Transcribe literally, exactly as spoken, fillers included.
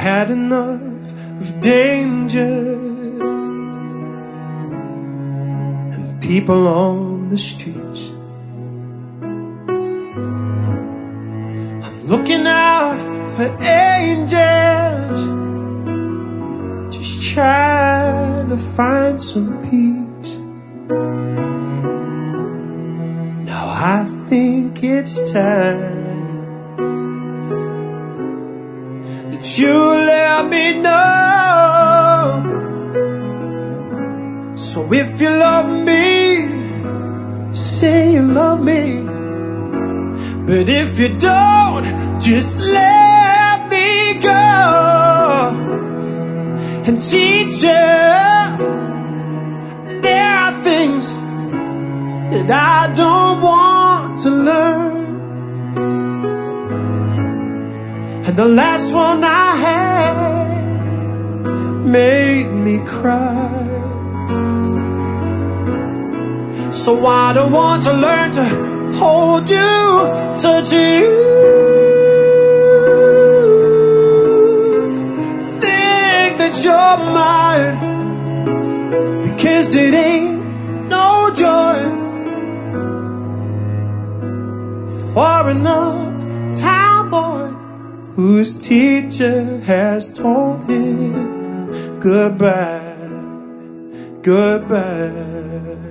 had enough of danger and people on the streets. I'm looking out for angels, just trying to find some peace. Now I think it's time that you let me know. So if you love me, say you love me. But if you don't, just let me go. And teacher, there are things that I don't want to learn. And the last one I had made me cry. So I don't want to learn to hold you, touch you, think that you're mine, because it ain't no joy for an uptown boy whose teacher has told him goodbye, goodbye.